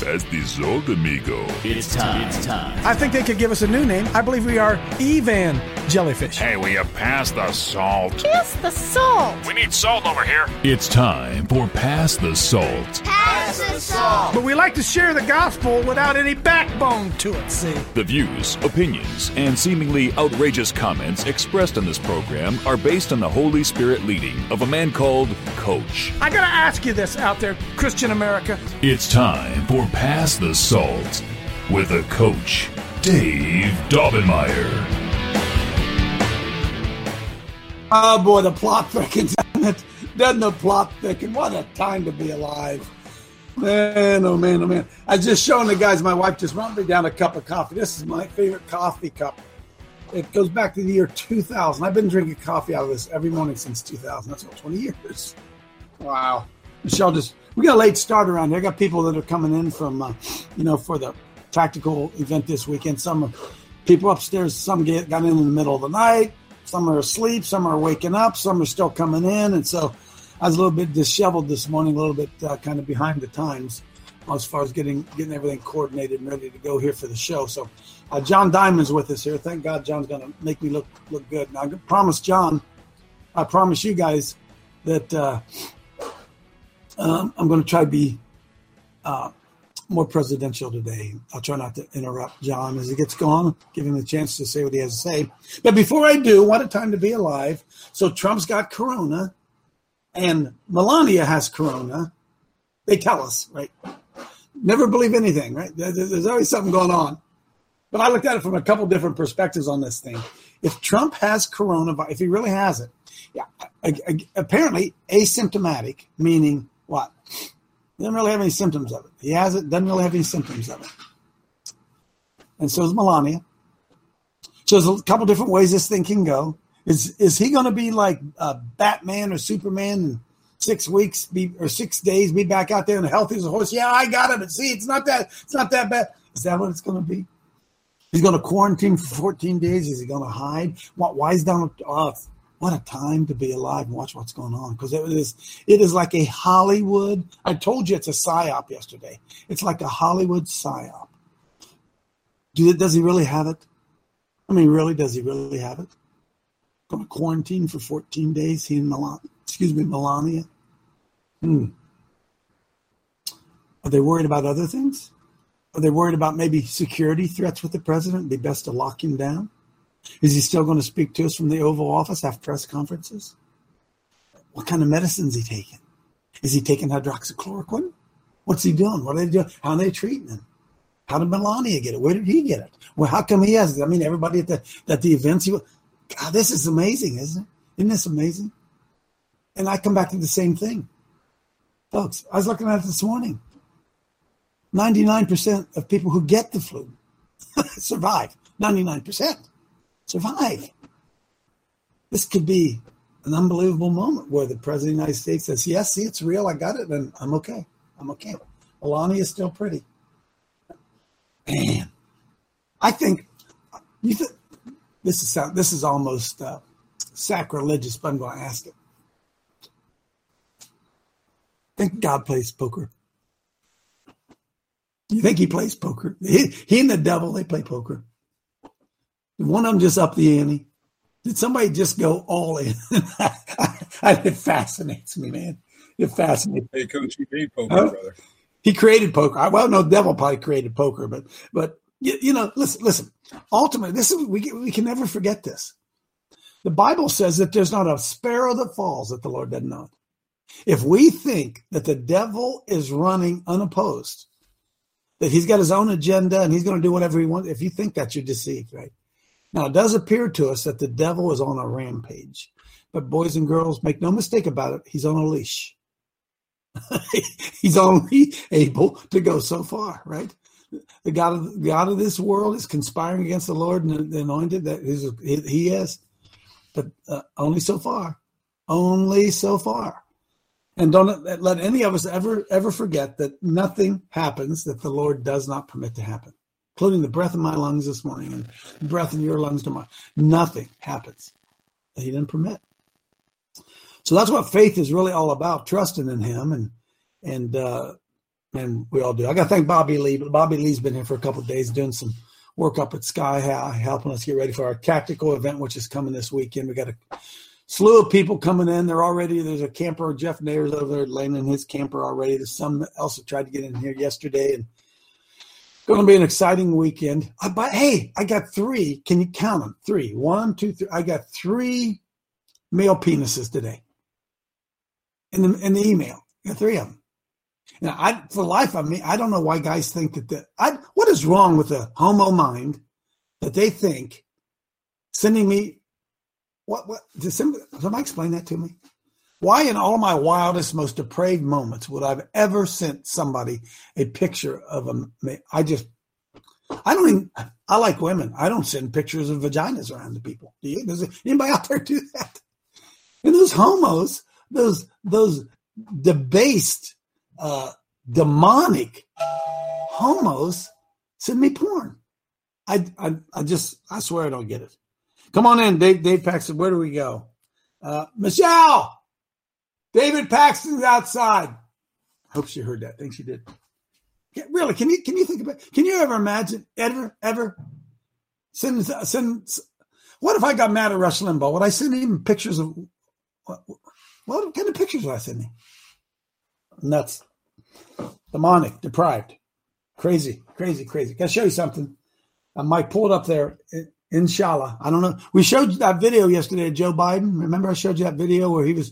Pass the Salt, amigo. It's time. I think they could give us a new name. I believe we are Evan Jellyfish. Hey, will you pass the salt? Pass the salt. We need salt over here. It's time for Pass the Salt. Pass the salt. But we like to share the gospel without any backbone to it, see? The views, opinions, and seemingly outrageous comments expressed in this program are based on the Holy Spirit leading of a man called Coach. I gotta ask you this out there, Christian America. It's time for Pass the Salt with a Coach, Dave Daubenmire. Oh boy, the plot thickens. Doesn't the plot thicken? What a time to be alive. Man, oh man, oh man. I was just showing the guys, my wife just brought me down a cup of coffee. This is my favorite coffee cup. It goes back to the year 2000. I've been drinking coffee out of this every morning since 2000. That's what, 20 years. Wow. Michelle we got a late start around here. I got people that are coming in from, for the tactical event this weekend. Some people upstairs, some got in the middle of the night. Some are asleep. Some are waking up. Some are still coming in. And so I was a little bit disheveled this morning, a little bit kind of behind the times as far as getting everything coordinated and ready to go here for the show. So John Diamond's with us here. Thank God John's going to make me look good. Now, I promise you guys that I'm going to try to be more presidential today. I'll try not to interrupt John as he gets going, give him a chance to say what he has to say. But before I do, what a time to be alive. So Trump's got corona and Melania has corona. They tell us, right? Never believe anything, right? There's always something going on. But I looked at it from a couple different perspectives on this thing. If Trump has coronavirus, if he really has it, apparently asymptomatic, meaning what? He doesn't really have any symptoms of it. He has it, doesn't really have any symptoms of it. And so is Melania. So there's a couple different ways this thing can go. Is he going to be like Batman or Superman in 6 weeks or 6 days, be back out there and healthy as a horse? Yeah, I got it. But see, it's not that bad. Is that what it's going to be? He's going to quarantine for 14 days. Is he going to hide? Why is Donald? What a time to be alive and watch what's going on. Because it is like a Hollywood. I told you it's a psyop yesterday. It's like a Hollywood psyop. Does he really have it? I mean, really, does he really have it? Going to quarantine for 14 days, he and Melania. Are they worried about other things? Are they worried about maybe security threats with the president? It'd be best to lock him down. Is he still going to speak to us from the Oval Office, have press conferences? What kind of medicine is he taking? Is he taking hydroxychloroquine? What's he doing? What are they doing? How are they treating him? How did Melania get it? Where did he get it? Well, how come he has it? I mean, everybody at the events, God, this is amazing, isn't it? Isn't this amazing? And I come back to the same thing. Folks, I was looking at it this morning. 99% of people who get the flu survive. 99%. Survive. This could be an unbelievable moment where the president of the United States says, yes, see, it's real. I got it. And I'm okay. Melania is still pretty. Man, I think this is almost sacrilegious, but I'm going to ask it. I think God plays poker. You think he plays poker? He and the devil, they play poker. One of them just up the ante. Did somebody just go all in? It fascinates me, man. It fascinates me. Hey, Coach, he made poker, brother. He created poker. Well, no, devil probably created poker, but listen. Ultimately, we can never forget this. The Bible says that there's not a sparrow that falls that the Lord doesn't know. If we think that the devil is running unopposed, that he's got his own agenda and he's going to do whatever he wants, if you think that, you're deceived, right? Now, it does appear to us that the devil is on a rampage. But boys and girls, make no mistake about it, he's on a leash. He's only able to go so far, right? The God of this world is conspiring against the Lord and the anointed that he is. But only so far. Only so far. And don't let any of us ever forget that nothing happens that the Lord does not permit to happen, including the breath in my lungs this morning and the breath in your lungs tomorrow. Nothing happens that he didn't permit. So that's what faith is really all about, trusting in him and And we all do. I got to thank Bobby Lee. But Bobby Lee's been here for a couple of days doing some work up at Sky High, helping us get ready for our tactical event, which is coming this weekend. We got a slew of people coming in. There's a camper, Jeff Nayers over there laying in his camper already. There's some else that tried to get in here yesterday. And it's going to be an exciting weekend. I got 3. Can you count them? 3. 1, 2, 3. I got 3 male penises today in the email. I got 3 of them. Now, for the life of me, I don't know why guys think what is wrong with the homo mind that they think sending me somebody explain that to me? Why in all my wildest, most depraved moments would I have ever sent somebody a picture of I like women. I don't send pictures of vaginas around to people. Do you? Does anybody out there do that? And those homos, those debased, demonic homos send me porn. I swear I don't get it. Come on in, Dave Paxton. Where do we go? Michelle! David Paxton's outside. I hope she heard that. I think she did. Yeah, really, can you think about it? Can you ever imagine, ever send what if I got mad at Rush Limbaugh? Would I send him pictures of what kind of pictures would I send him? Nuts. Demonic, deprived. Crazy. Gotta show you something. I might pull it up there. Inshallah. I don't know. We showed you that video yesterday of Joe Biden. Remember I showed you that video where he was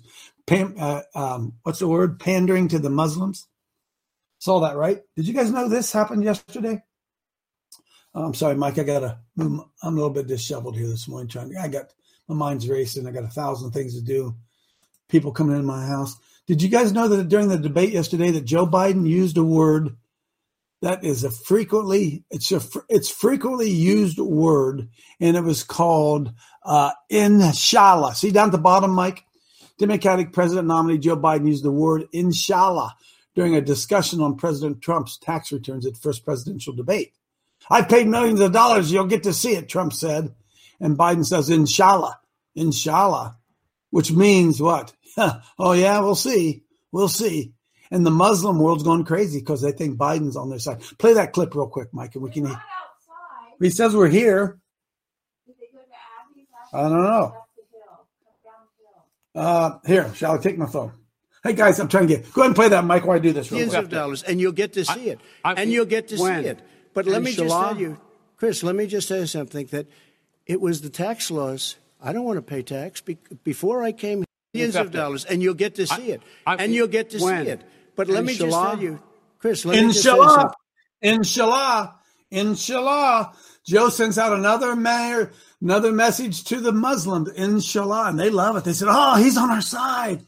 pandering to the Muslims? Saw that, right? Did you guys know this happened yesterday? I'm sorry, Mike. I'm a little bit disheveled here this morning. My mind's racing. I got 1,000 things to do. People coming in my house. Did you guys know that during the debate yesterday that Joe Biden used a word that is frequently used word, and it was called inshallah. See down at the bottom, Mike? Democratic president nominee Joe Biden used the word inshallah during a discussion on President Trump's tax returns at the first presidential debate. I've paid millions of dollars. You'll get to see it, Trump said. And Biden says, inshallah, which means what? Oh, yeah, we'll see. And the Muslim world's going crazy because they think Biden's on their side. Play that clip real quick, Mike, and we can. He says we're here. I don't know. Here, shall I take my phone? Hey, guys, I'm trying to go ahead and play that, Mike, while I do this. Millions of dollars, and you'll get to see it. But let me just tell you, Chris, let me just tell you something, that it was the tax laws. I don't want to pay tax. Before I came here, millions of dollars, and you'll get to see it. But let me just tell you, Chris, let me just tell you something. Inshallah. Joe sends out another message to the Muslims, inshallah, and they love it. They said, oh, he's on our side.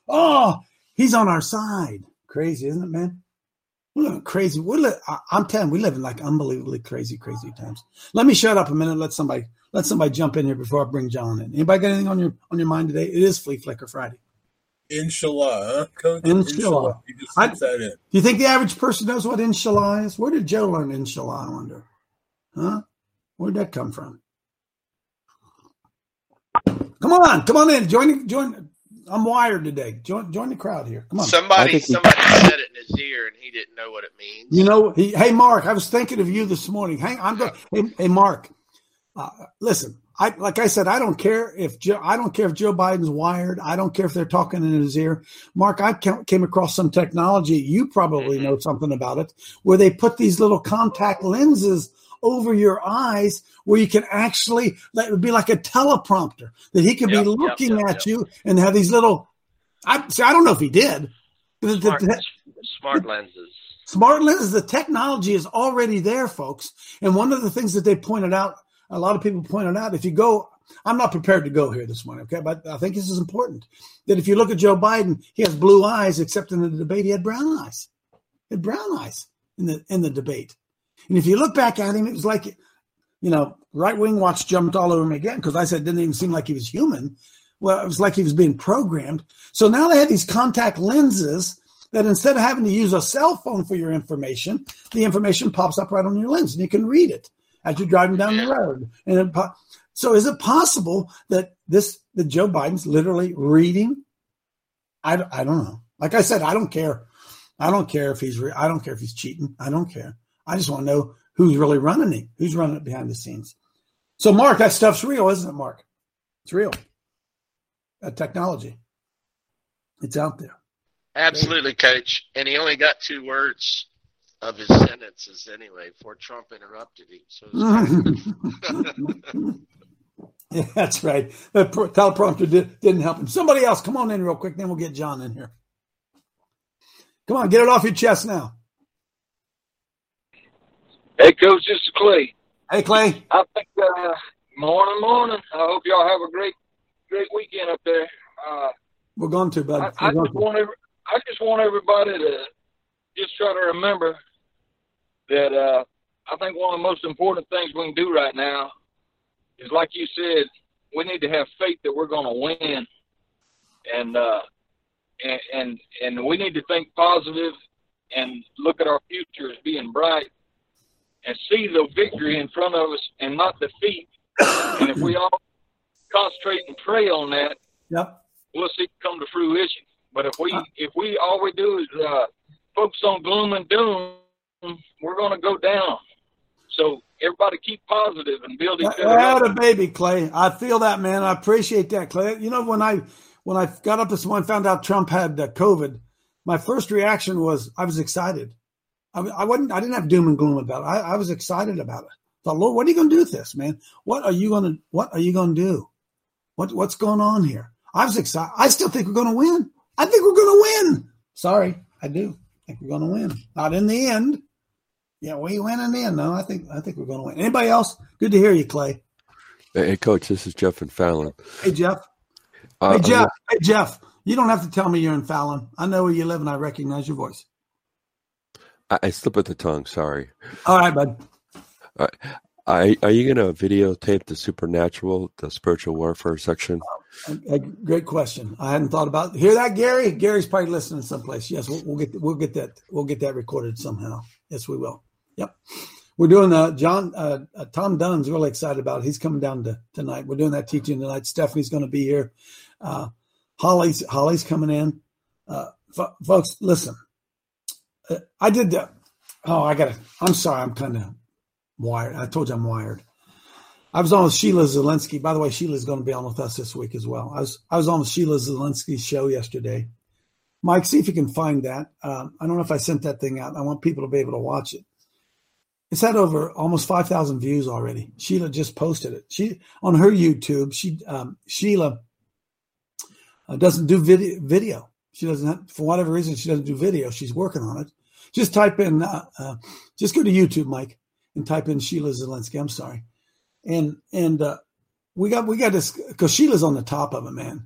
Crazy, isn't it, man? We're living crazy. I'm telling you, we live in like unbelievably crazy times. Let me shut up a minute. Let somebody jump in here before I bring John in. Anybody got anything on your mind today? It is Flea Flicker Friday. Inshallah, huh, Coach? Inshallah. You just slipped that in. Do you think the average person knows what inshallah is? Where did Joe learn inshallah, I wonder? Huh? Where'd that come from? Come on in. Join. I'm wired today. Join the crowd here. Come on. Somebody said it in his ear, and he didn't know what it means. You know, hey, Mark, I was thinking of you this morning. Hey, Mark, listen. Like I said, I don't care if Joe Biden's wired. I don't care if they're talking in his ear. Mark, I came across some technology. You probably know something about it, where they put these little contact lenses over your eyes, where you can actually, it would be like a teleprompter that he could be looking at you and have these little. I don't know if he did. Smart lenses. Smart lenses. The technology is already there, folks. And one of the things that they pointed out, a lot of people pointed out, if you go, I'm not prepared to go here this morning, okay? But I think this is important, that if you look at Joe Biden, he has blue eyes, except in the debate, he had brown eyes. He had brown eyes in the debate. And if you look back at him, it was like, right-wing watch jumped all over him again, because I said it didn't even seem like he was human. Well, it was like he was being programmed. So now they have these contact lenses that instead of having to use a cell phone for your information, the information pops up right on your lens, and you can read it as you're driving down the road. And so is it possible that Joe Biden's literally reading? I don't know. Like I said, I don't care. I don't care if I don't care if he's cheating. I don't care. I just want to know who's really running it. Who's running it behind the scenes. So, Mark, that stuff's real, isn't it, Mark? It's real. That technology. It's out there. Absolutely, Coach. And he only got 2 words of his sentences anyway before Trump interrupted him. So yeah, that's right. The teleprompter didn't help him. Somebody else, come on in real quick, then we'll get John in here. Come on, get it off your chest now. Hey, Coach, this is Clay. Hey, Clay. I think, morning. I hope y'all have a great weekend up there. We're going to, bud. I just want everybody to just try to remember that I think one of the most important things we can do right now is, like you said, we need to have faith that we're going to win, and we need to think positive and look at our future as being bright and see the victory in front of us and not defeat. And if we all concentrate and pray on that, we'll see it come to fruition. But if we all we do is focus on gloom and doom, we're going to go down. So everybody keep positive and build each other up. Baby, Clay. I feel that, man. I appreciate that, Clay. You know, when I got up this morning, found out Trump had COVID, my first reaction was I was excited. I didn't have doom and gloom about it. I was excited about it. I thought, Lord, what are you going to do with this, man? What are you going to do? What's going on here? I was excited. I still think we're going to win. I think we're going to win. Sorry, I do. I think we're going to win. Not in the end. Yeah, we win in the end. No, I think we're going to win. Anybody else? Good to hear you, Clay. Hey, Coach, this is Jeff in Fallon. Hey, Jeff. Hey, Jeff. You don't have to tell me you're in Fallon. I know where you live, and I recognize your voice. I slip of the tongue. Sorry. All right, bud. Are you going to videotape the supernatural, the spiritual warfare section? Great question. I hadn't thought about it. Hear that, Gary? Gary's probably listening someplace. Yes, we'll get that recorded somehow. Yes, we will. Yep. We're doing Tom Dunn's really excited about it. He's coming down tonight. We're doing that teaching tonight. Stephanie's going to be here. Holly's coming in. Folks, listen. I did that. I'm sorry. I'm kind of wired. I told you I'm wired. I was on with Sheila Zielinski. By the way, Sheila's going to be on with us this week as well. I was on with Sheila Zielinski's show yesterday. Mike, see if you can find that. I don't know if I sent that thing out. I want people to be able to watch it. It's had over almost 5,000 views already. Sheila just posted it. She on her YouTube. Sheila doesn't do video. She doesn't, for whatever reason, she doesn't do video. She's working on it. Just type in, just go to YouTube, Mike, and type in Sheila Zielinski. I'm sorry. And we got this because Sheila's on the top of it, man.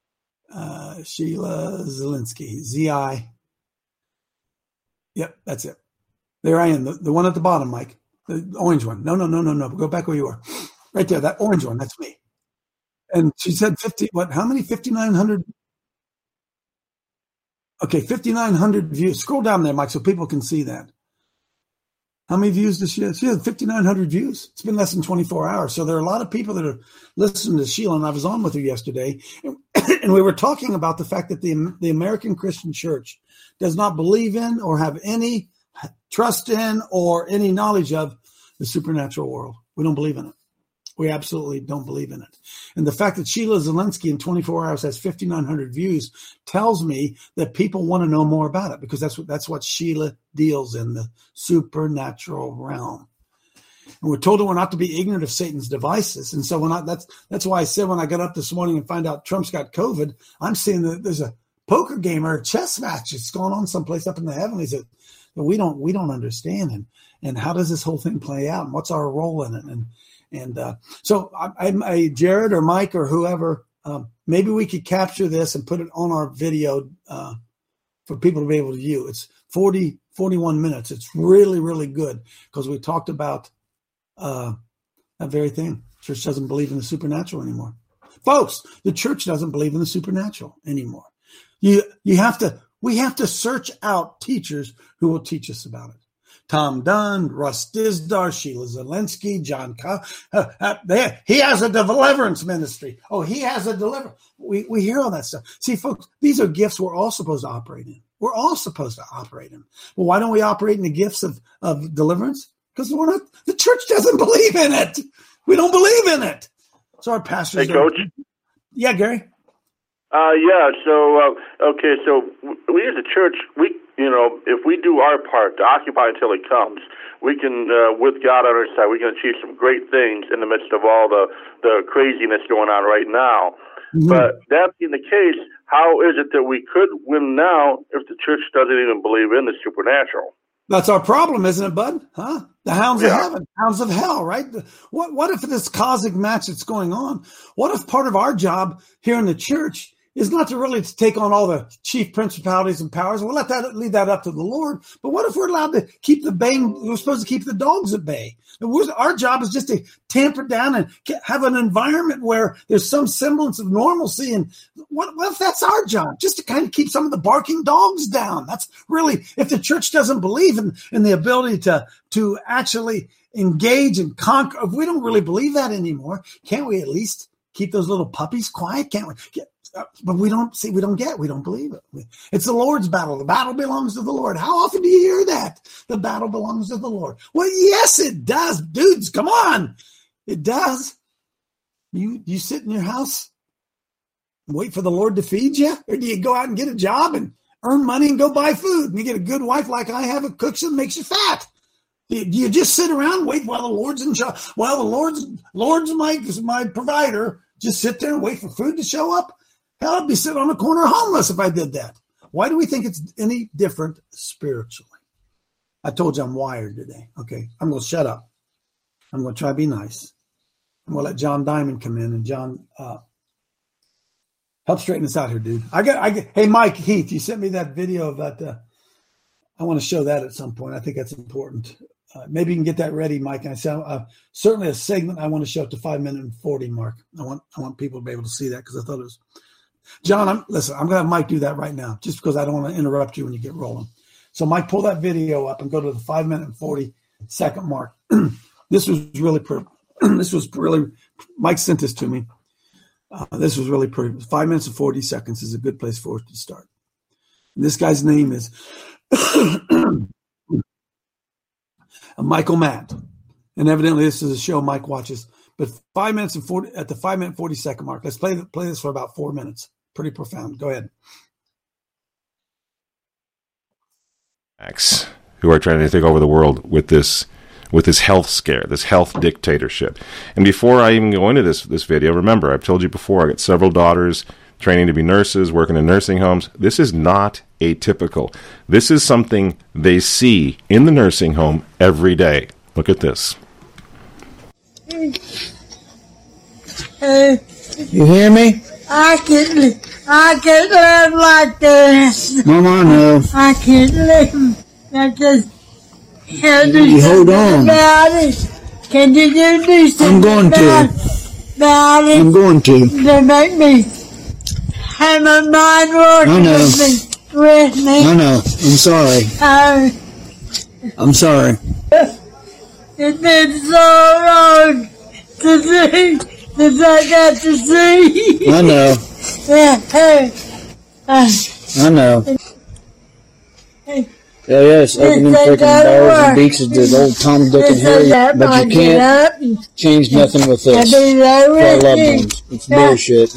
Sheila Zielinski, Z-I. Yep, that's it. There I am. The one at the bottom, Mike. The orange one. No. Go back where you were. Right there, that orange one. That's me. And she said 5,900. Okay, 5,900 views. Scroll down there, Mike, so people can see that. How many views does she have? She has 5,900 views. It's been less than 24 hours. So there are a lot of people that are listening to Sheila, and I was on with her yesterday, and we were talking about the fact that the American Christian Church does not believe in or have any trust in or any knowledge of the supernatural world. We don't believe in it. We absolutely don't believe in it. And the fact that Sheila Zielinski in 24 hours has 5,900 views tells me that people want to know more about it, because that's what Sheila deals in, the supernatural realm. And we're told that we're not to be ignorant of Satan's devices. And so that's why I said when I got up this morning and find out Trump's got COVID, I'm seeing that there's a poker game or a chess match that's going on someplace up in the heavens that we don't understand. And how does this whole thing play out? And what's our role in it? And so I Jared or Mike or whoever, maybe we could capture this and put it on our video for people to be able to view. It's 41 minutes. It's really, really good because we talked about that very thing. Church doesn't believe in the supernatural anymore. Folks, the church doesn't believe in the supernatural anymore. We have to search out teachers who will teach us about it. Tom Dunn, Russ Dizdar, Sheila Zielinski, John Cobb. He has a deliverance ministry. Oh, he has a deliverance. We hear all that stuff. See, folks, these are gifts we're all supposed to operate in. We're all supposed to operate in. Well, why don't we operate in the gifts of deliverance? Because the church doesn't believe in it. We don't believe in it. So our pastors. Hey, Coach. Yeah, Gary. So we as a church, if we do our part to occupy until he comes, we can, with God on our side, we can achieve some great things in the midst of all the craziness going on right now. Mm-hmm. But that being the case, how is it that we could win now if the church doesn't even believe in the supernatural? That's our problem, isn't it, bud? Huh? The hounds of heaven, hounds of hell, right? What if this cosmic match that's going on? What if part of our job here in the church is not to really take on all the chief principalities and powers? We'll leave that up to the Lord. But what if we're allowed to keep we're supposed to keep the dogs at bay? Our job is just to tamper down and have an environment where there's some semblance of normalcy. And what if that's our job? Just to kind of keep some of the barking dogs down. That's really, if the church doesn't believe in the ability to actually engage and conquer, if we don't really believe that anymore, can't we at least keep those little puppies quiet? Can't we? But we don't believe it. It's the Lord's battle. The battle belongs to the Lord. How often do you hear that? The battle belongs to the Lord. Well, yes, it does. Dudes, come on. It does. You sit in your house and wait for the Lord to feed you? Or do you go out and get a job and earn money and go buy food? And you get a good wife like I have, it cooks and makes you fat. Do you just sit around and wait while the Lord's in charge? While the Lord's my provider, just sit there and wait for food to show up? Hell, I'd be sitting on the corner homeless if I did that. Why do we think it's any different spiritually? I told you I'm wired today. Okay, I'm going to shut up. I'm going to try to be nice. I'm going to let John Diamond come in. And John, help straighten this out here, dude. Hey, Mike Heath, you sent me that video of that. I want to show that at some point. I think that's important. Maybe you can get that ready, Mike. And I said, certainly a segment I want to show at the 5 minute and 40 mark. I want people to be able to see that because I thought it was. John, I'm going to have Mike do that right now, just because I don't want to interrupt you when you get rolling. So, Mike, pull that video up and go to the 5 minute and 40 second mark. This was really, Mike sent this to me. This was really pretty. 5 minutes and 40 seconds is a good place for us to start. And this guy's name is Michael Matt. And evidently this is a show Mike watches. But 5 minutes and 40 at the 5 minute 40 second mark. Let's play this for about 4 minutes. Pretty profound. Go ahead. Who are trying to take over the world with this health scare, this health dictatorship. And before I even go into this video, remember, I've told you before, I got several daughters training to be nurses, working in nursing homes. This is not atypical. This is something they see in the nursing home every day. Look at this. You hear me? I can't live like this. Mama, no. I can't live. I just can't do you hold on. About it. Can you do something I'm going to. About it? I'm going to. To make me have my mind working with me. I know. I'm sorry. I'm sorry. It's been so long to see that I got to see. I know. I know. Yes, opening freaking bars and beaches to old Tom, Dick, and Harry, but you can't change nothing with this for our loved ones. It's bullshit.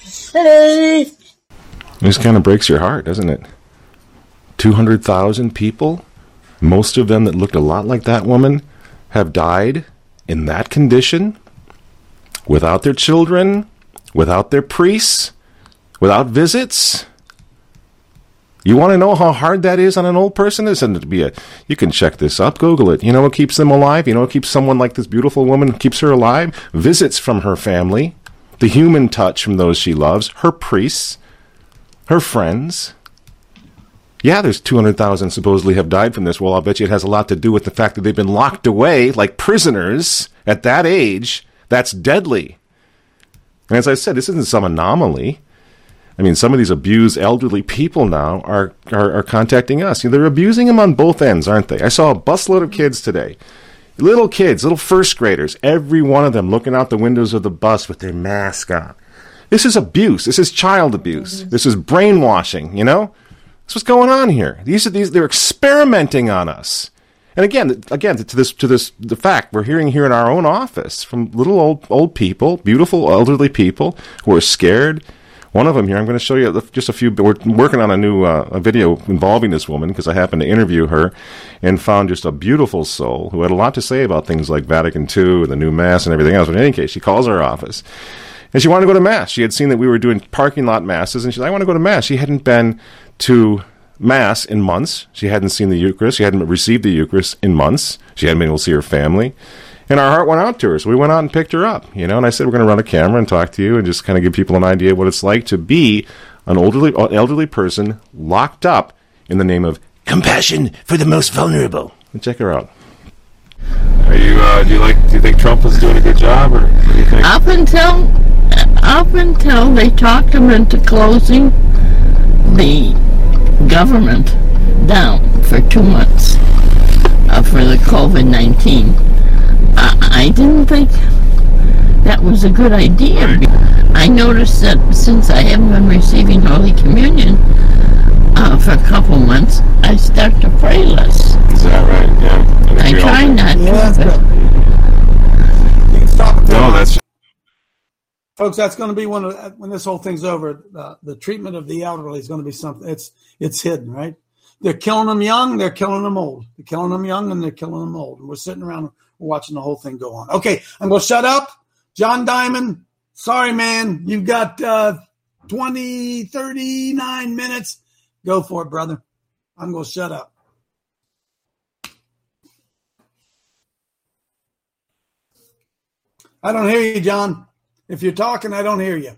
This kind of breaks your heart, doesn't it? 200,000 people, most of them that looked a lot like that woman, have died in that condition, without their children, without their priests, without visits. You want to know how hard that is on an old person? You can check this up, Google it. You know what keeps them alive? You know what keeps someone like this beautiful woman, keeps her alive? Visits from her family, the human touch from those she loves, her priests, her friends. Yeah, there's 200,000 supposedly have died from this. Well, I'll bet you it has a lot to do with the fact that they've been locked away like prisoners at that age. That's deadly. And as I said, this isn't some anomaly. I mean, some of these abused elderly people now are contacting us. They're abusing them on both ends, aren't they? I saw a busload of kids today. Little kids, little first graders, every one of them looking out the windows of the bus with their mask on. This is abuse. This is child abuse. This is brainwashing, That's what's going on here. They're experimenting on us. And again, the fact we're hearing here in our own office from little old people, beautiful elderly people who are scared. One of them here, I'm going to show you just a few. We're working on a new a video involving this woman because I happened to interview her and found just a beautiful soul who had a lot to say about things like Vatican II and the new Mass and everything else. But in any case, she calls our office and she wanted to go to Mass. She had seen that we were doing parking lot Masses and she said, I want to go to Mass. She hadn't been to Mass in months. She hadn't seen the Eucharist. She hadn't received the Eucharist in months. She hadn't been able to see her family. And our heart went out to her. So we went out and picked her up, and I said, we're going to run a camera and talk to you and just kind of give people an idea of what it's like to be an elderly person locked up in the name of compassion for the most vulnerable. And check her out. Are you, do you think Trump is doing a good job, or what do you think? Up until they talked him into closing the government down for 2 months for the COVID-19. I didn't think that was a good idea. I noticed that since I haven't been receiving Holy Communion for a couple months, I start to pray less. Is that right? Yeah. I try not to. No, that's... Folks, that's going to be when this whole thing's over, the treatment of the elderly is going to be something. It's hidden, right? They're killing them young, they're killing them old. They're killing them young and they're killing them old. And we're sitting around watching the whole thing go on. Okay, I'm going to shut up. John Diamond, sorry, man. You've got 39 minutes. Go for it, brother. I'm going to shut up. I don't hear you, John. If you're talking, I don't hear you.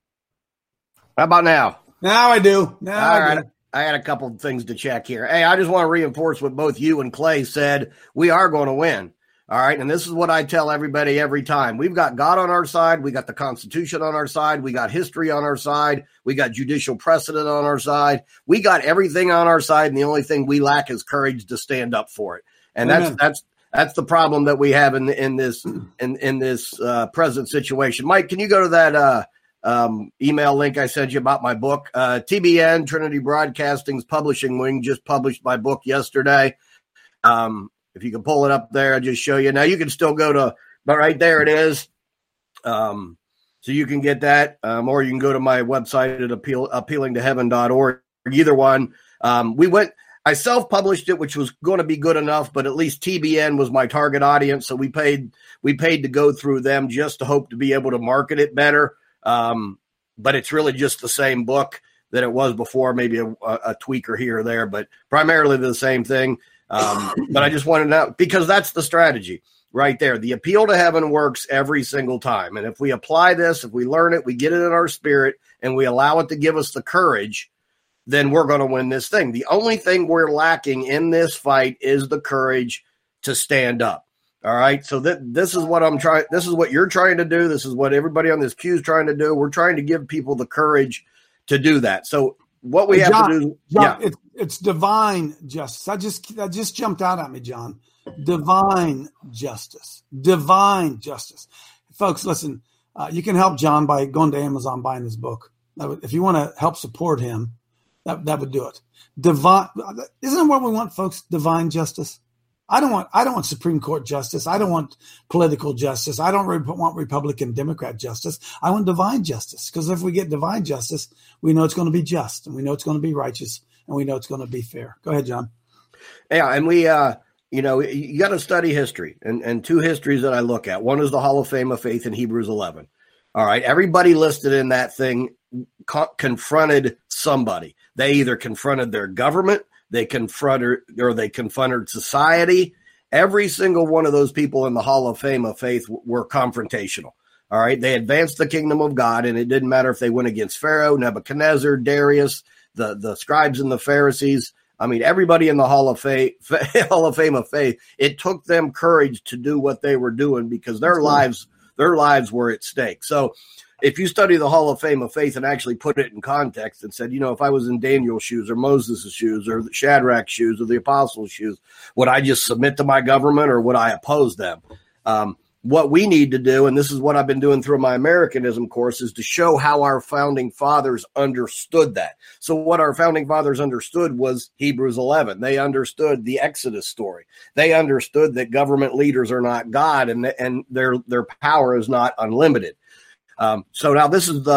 How about now? Now I do. All right. I had a couple of things to check here. Hey, I just want to reinforce what both you and Clay said. We are going to win. All right. And this is what I tell everybody every time. We've got God on our side. We got the Constitution on our side. We got history on our side. We got judicial precedent on our side. We got everything on our side. And the only thing we lack is courage to stand up for it. And that's the problem that we have in this present situation. Mike, can you go to that email link I sent you about my book? TBN, Trinity Broadcasting's publishing wing, just published my book yesterday. If you can pull it up there, I'll just show you. Now you can still go to, but right there it is. So you can get that, or you can go to my website at appealingtoheaven.org. Either one. I self-published it, which was going to be good enough, but at least TBN was my target audience. So we paid to go through them just to hope to be able to market it better. But it's really just the same book that it was before, maybe a tweaker here or there, but primarily the same thing. But I just wanted to know, because that's the strategy right there. The appeal to heaven works every single time. And if we apply this, if we learn it, we get it in our spirit, and we allow it to give us the courage, then we're going to win this thing. The only thing we're lacking in this fight is the courage to stand up. All right. So this is what I'm trying. This is what you're trying to do. This is what everybody on this queue is trying to do. We're trying to give people the courage to do that. So what we have to do. John, it's divine justice. That just jumped out at me, John. Divine justice. Divine justice. Folks, listen, you can help John by going to Amazon, buying his book. If you want to help support him, that would do it. Divine, isn't it what we want, folks? Divine justice. I don't want Supreme Court justice. I don't want political justice. I don't want Republican Democrat justice. I want divine justice, because if we get divine justice, we know it's going to be just, and we know it's going to be righteous, and we know it's going to be fair. Go ahead, John. Yeah, and we, you got to study history, and two histories that I look at. One is the Hall of Fame of Faith in Hebrews 11. All right, everybody listed in that thing confronted somebody. They either confronted their government, they confronted society. Every single one of those people in the Hall of Fame of Faith were confrontational. All right. They advanced the kingdom of God, and it didn't matter if they went against Pharaoh, Nebuchadnezzar, Darius, the scribes and the Pharisees. I mean, everybody in the Hall of Fame of Faith, it took them courage to do what they were doing, because their lives were at stake. So if you study the Hall of Fame of Faith and actually put it in context and said, if I was in Daniel's shoes or Moses' shoes or Shadrach's shoes or the apostles' shoes, would I just submit to my government, or would I oppose them? what we need to do, and this is what I've been doing through my Americanism course, is to show how our founding fathers understood that. So what our founding fathers understood was Hebrews 11. They understood the Exodus story. They understood that government leaders are not God, and their power is not unlimited. So now this is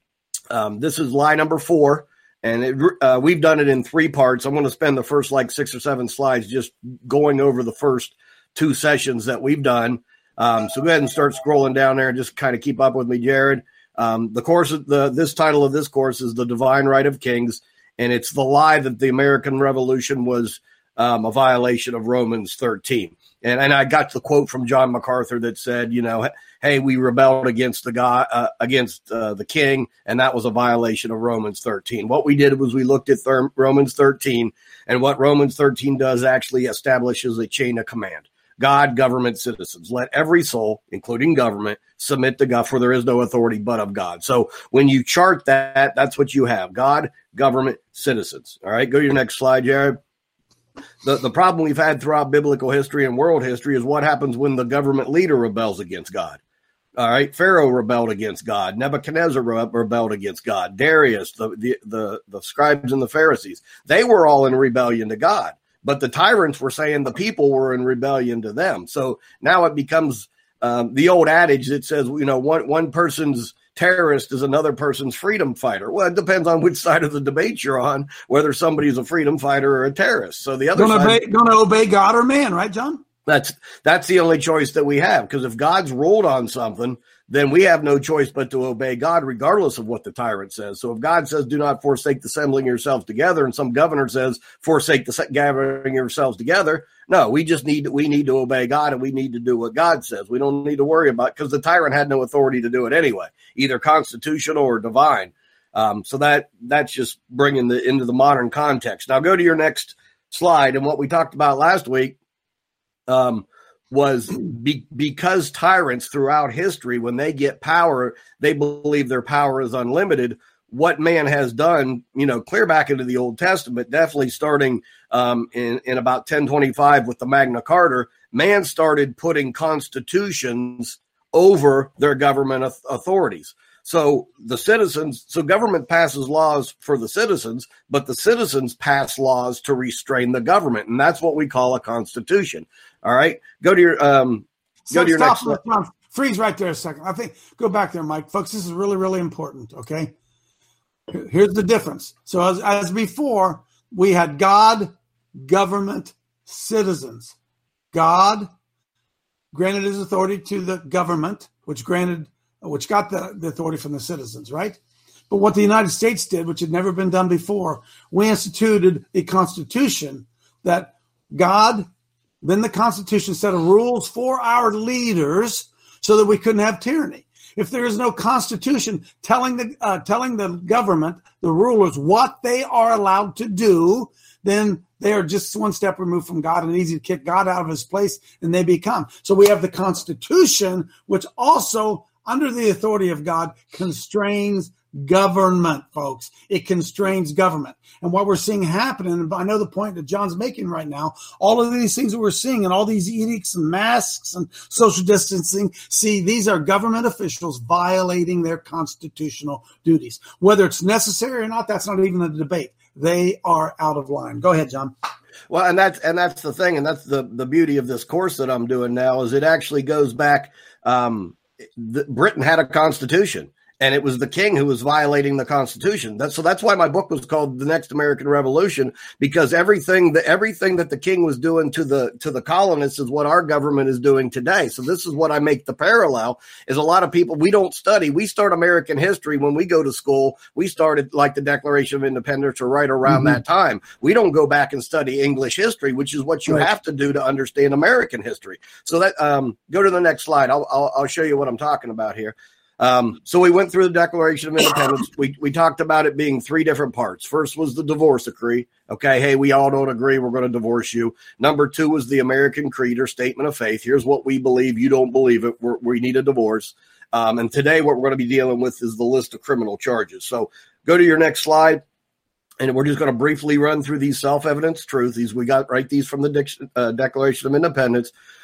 lie number 4, and we've done it in 3 parts. I'm going to spend the first 6 or 7 slides just going over the first 2 sessions that we've done. So go ahead and start scrolling down there and just kind of keep up with me, Jared. This title of this course is The Divine Right of Kings, and it's the lie that the American Revolution was a violation of Romans 13. And I got the quote from John MacArthur that said, hey, we rebelled against the king, and that was a violation of Romans 13. What we did was we looked at Romans 13, and what Romans 13 does actually establishes a chain of command. God, government, citizens. Let every soul, including government, submit to God, for there is no authority but of God. So when you chart that, that's what you have. God, government, citizens. All right, go to your next slide, Jared. The problem we've had throughout biblical history and world history is what happens when the government leader rebels against God. All right, Pharaoh rebelled against God. Nebuchadnezzar rebelled against God. Darius, the scribes and the Pharisees, they were all in rebellion to God. But the tyrants were saying the people were in rebellion to them. So now it becomes the old adage that says, one person's terrorist is another person's freedom fighter. Well, it depends on which side of the debate you're on, whether somebody's a freedom fighter or a terrorist. So the other side going to obey God or man, right, John? That's the only choice that we have, because if God's ruled on something, then we have no choice but to obey God regardless of what the tyrant says. So if God says, do not forsake the assembling yourselves together, and some governor says, forsake the gathering yourselves together, no, we need to obey God, and we need to do what God says. We don't need to worry about, because the tyrant had no authority to do it anyway, either constitutional or divine. So that's just bringing into the modern context. Now go to your next slide. And what we talked about last week was because tyrants throughout history, when they get power, they believe their power is unlimited. What man has done, clear back into the Old Testament, definitely starting in about 1025 with the Magna Carta, man started putting constitutions over their government authorities. So government passes laws for the citizens, but the citizens pass laws to restrain the government, and that's what we call a constitution. All right, go to your next slide. Freeze right there a second. I think go back there, Mike. Folks, this is really, really important. Okay, here's the difference. So as before, we had God, government, citizens. God granted his authority to the government, which got the authority from the citizens, right? But what the United States did, which had never been done before, we instituted a constitution that God, then the Constitution set of rules for our leaders so that we couldn't have tyranny. If there is no Constitution telling the government, the rulers, what they are allowed to do, then they are just one step removed from God and easy to kick God out of his place, and they become. So we have the Constitution, which also, under the authority of God, constrains government, folks. It constrains government. And what we're seeing happen, and I know the point that John's making right now, all of these things that we're seeing and all these edicts and masks and social distancing, these are government officials violating their constitutional duties. Whether it's necessary or not, that's not even a debate. They are out of line. Go ahead, John. Well, and that's the thing, and that's the beauty of this course that I'm doing now, is it actually goes back. Britain had a constitution, and it was the king who was violating the Constitution. That's why my book was called The Next American Revolution, because everything that the king was doing to the colonists is what our government is doing today. So this is what I make the parallel, is a lot of people, we don't study. We start American history when we go to school. We started like the Declaration of Independence or right around that time. We don't go back and study English history, which is what you have to do to understand American history. So that go to the next slide. I'll show you what I'm talking about here. So we went through the Declaration of Independence. We talked about it being 3 different parts. First was the divorce decree. Okay, hey, we all don't agree, we're going to divorce you. Number 2 was the American Creed or Statement of Faith. Here's what we believe. You don't believe it. We need a divorce. And today what we're going to be dealing with is the list of criminal charges. So go to your next slide. And we're just going to briefly run through these self-evident truths. We got these from the Declaration of Independence.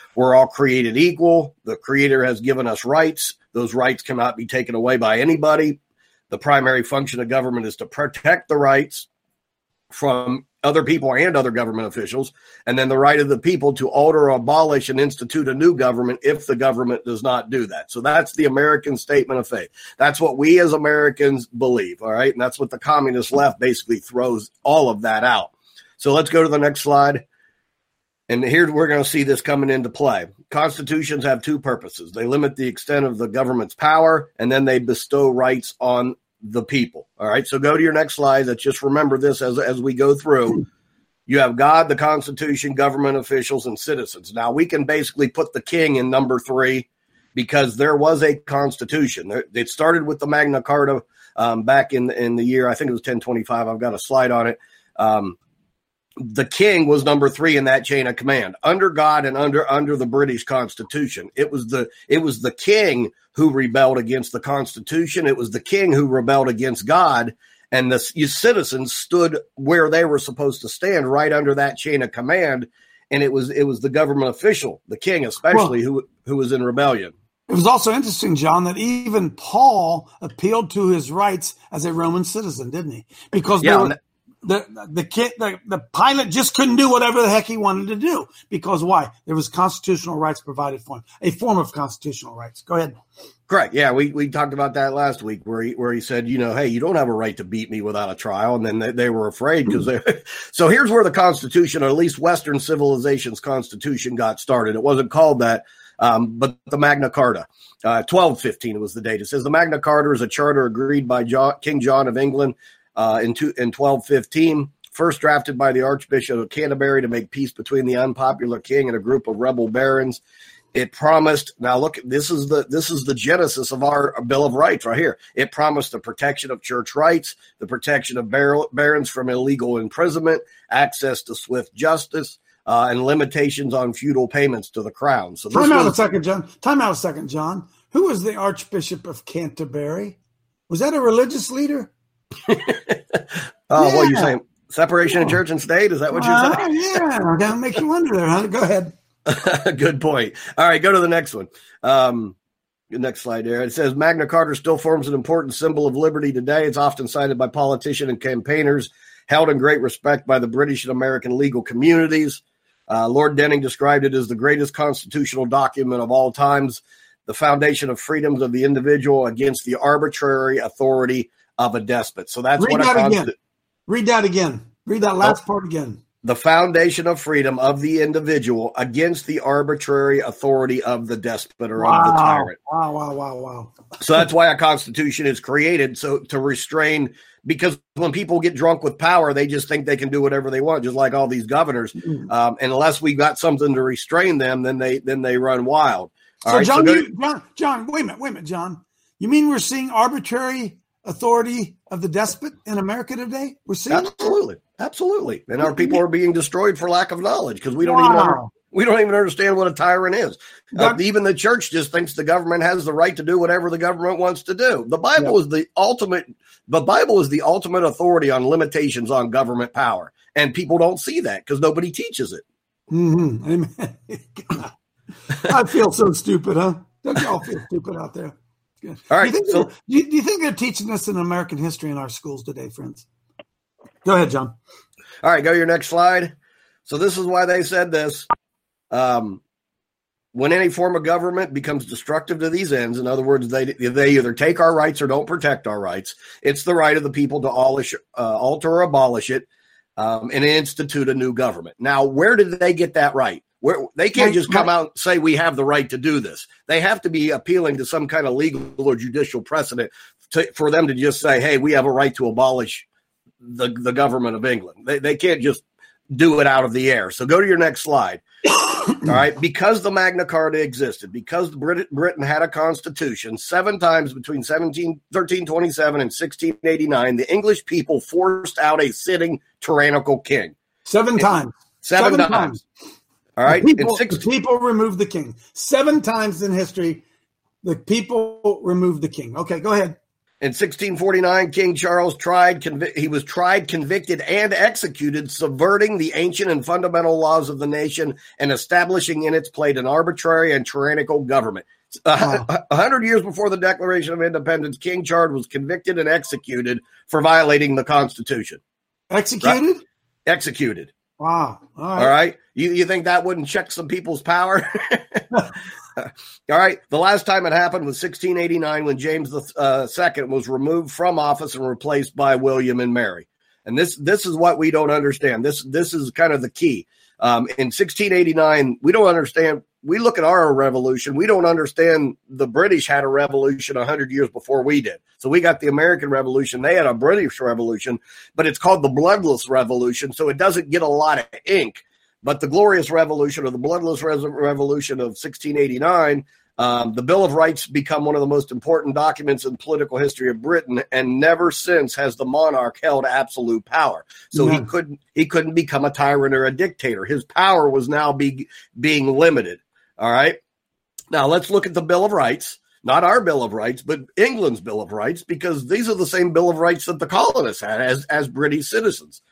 We're all created equal. The Creator has given us rights. Those rights cannot be taken away by anybody. The primary function of government is to protect the rights from other people and other government officials, and then the right of the people to alter or abolish and institute a new government if the government does not do that. So that's the American statement of faith. That's what we as Americans believe, all right? And that's what the communist left basically throws all of that out. So let's go to the next slide. And here we're going to see this coming into play. Constitutions have two purposes. They limit the extent of the government's power, and then they bestow rights on the people. All right, so go to your next slide. Let's just remember this as we go through. You have God, the Constitution, government officials, and citizens. Now, we can basically put the king in number 3 because there was a constitution. It started with the Magna Carta back in the year, I think it was 1025. I've got a slide on it. The king was number 3 in that chain of command. Under God and under the British Constitution, it was the king who rebelled against the Constitution. It was the king who rebelled against God, and the citizens stood where they were supposed to stand, right under that chain of command. And it was the government official, the king especially, who was in rebellion. It was also interesting, John, that even Paul appealed to his rights as a Roman citizen, didn't he? Because the Pilate just couldn't do whatever the heck he wanted to do. Because why? There was constitutional rights provided for him, a form of constitutional rights. Go ahead. Correct. Yeah, we talked about that last week where he said, hey, you don't have a right to beat me without a trial. And then they were afraid because so here's where the Constitution, or at least Western civilization's Constitution, got started. It wasn't called that, but the Magna Carta, 1215 was the date. It says the Magna Carta is a charter agreed by King John of England in 1215, first drafted by the Archbishop of Canterbury to make peace between the unpopular king and a group of rebel barons. It promised, now look, this is the genesis of our Bill of Rights right here. It promised the protection of church rights, the protection of barons from illegal imprisonment, access to swift justice, and limitations on feudal payments to the crown. So Time out a second, John. Who was the Archbishop of Canterbury? Was that a religious leader? What are you saying? Separation of church and state? Is that what you're saying? Yeah, that'll make you wonder there, huh? Go ahead. Good point. All right, go to the next one. Next slide there. It says Magna Carta still forms an important symbol of liberty today. It's often cited by politicians and campaigners, held in great respect by the British and American legal communities. Lord Denning described it as the greatest constitutional document of all times, the foundation of freedoms of the individual against the arbitrary authority of a despot. So that's Read that again. Read that last part again. The foundation of freedom of the individual against the arbitrary authority of the despot or of the tyrant. Wow. So that's why a constitution is created, so to restrain, because when people get drunk with power, they just think they can do whatever they want, just like all these governors. And unless we got something to restrain them, then they run wild. All right, John, wait a minute, John. You mean we're seeing arbitrary authority of the despot in America today? We're seeing Absolutely. And our people are being destroyed for lack of knowledge because we don't even understand what a tyrant is. Even the church just thinks the government has the right to do whatever the government wants to do. The Bible is the ultimate authority on limitations on government power. And people don't see that because nobody teaches it. Mm-hmm. Amen. I feel so stupid, huh? Don't y'all feel stupid out there? All right. Do you think they're teaching us in American history in our schools today, friends? Go ahead, John. All right, go to your next slide. So this is why they said this. When any form of government becomes destructive to these ends, in other words, they either take our rights or don't protect our rights, it's the right of the people to alter or abolish it and institute a new government. Now, where did they get that right? They can't just come out and say we have the right to do this. They have to be appealing to some kind of legal or judicial precedent for them to just say, hey, we have a right to abolish the government of England. They can't just do it out of the air. So go to your next slide. All right. Because the Magna Carta existed, because Britain had a constitution, 7 times between 1327 and 1689, the English people forced out a sitting tyrannical king. 7 times. Seven times. All right. The people removed the king. 7 times in history, the people removed the king. Okay, go ahead. In 1649, King Charles was tried, convicted, and executed, subverting the ancient and fundamental laws of the nation and establishing in its place an arbitrary and tyrannical government. 100 years before the Declaration of Independence, King Charles was convicted and executed for violating the Constitution. Executed? Right? Executed. Wow. All right. You think that wouldn't check some people's power? All right. The last time it happened was 1689 when James II was removed from office and replaced by William and Mary. And this is what we don't understand. This is kind of the key. In 1689, we don't understand. We look at our revolution. We don't understand the British had a revolution 100 years before we did. So we got the American Revolution. They had a British Revolution, but it's called the Bloodless Revolution. So it doesn't get a lot of ink. But the Glorious Revolution, or the Bloodless Revolution of 1689, the Bill of Rights become one of the most important documents in political history of Britain, and never since has the monarch held absolute power. So he couldn't become a tyrant or a dictator. His power was now being limited. All right. Now let's look at the Bill of Rights, not our Bill of Rights, but England's Bill of Rights, because these are the same Bill of Rights that the colonists had as British citizens.